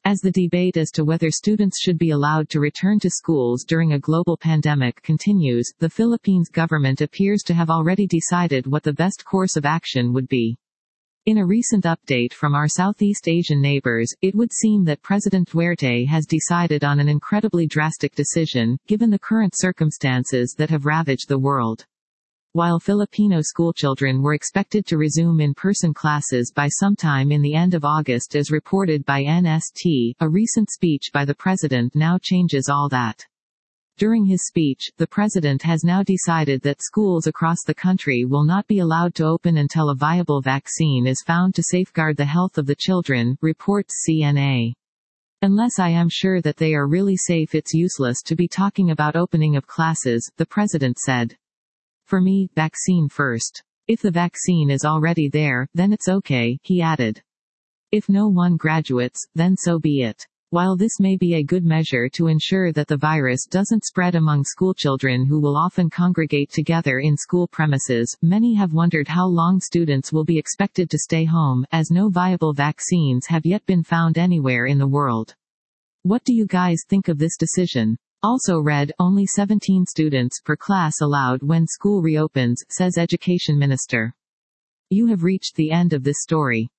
As the debate as to whether students should be allowed to return to schools during a global pandemic continues, the Philippines government appears to have already decided what the best course of action would be. In a recent update from our Southeast Asian neighbors, it would seem that President Duterte has decided on an incredibly drastic decision, given the current circumstances that have ravaged the world. While Filipino schoolchildren were expected to resume in-person classes by sometime in the end of August as reported by NST, a recent speech by the president now changes all that. During his speech, the president has now decided that schools across the country will not be allowed to open until a viable vaccine is found to safeguard the health of the children, reports CNA. Unless I am sure that they are really safe, it's useless to be talking about opening of classes, the president said. For me, vaccine first. If the vaccine is already there, then it's okay, he added. If no one graduates, then so be it. While this may be a good measure to ensure that the virus doesn't spread among schoolchildren who will often congregate together in school premises, many have wondered how long students will be expected to stay home, as no viable vaccines have yet been found anywhere in the world. What do you guys think of this decision? Also read, only 17 students per class allowed when school reopens, says Education Minister. You have reached the end of this story.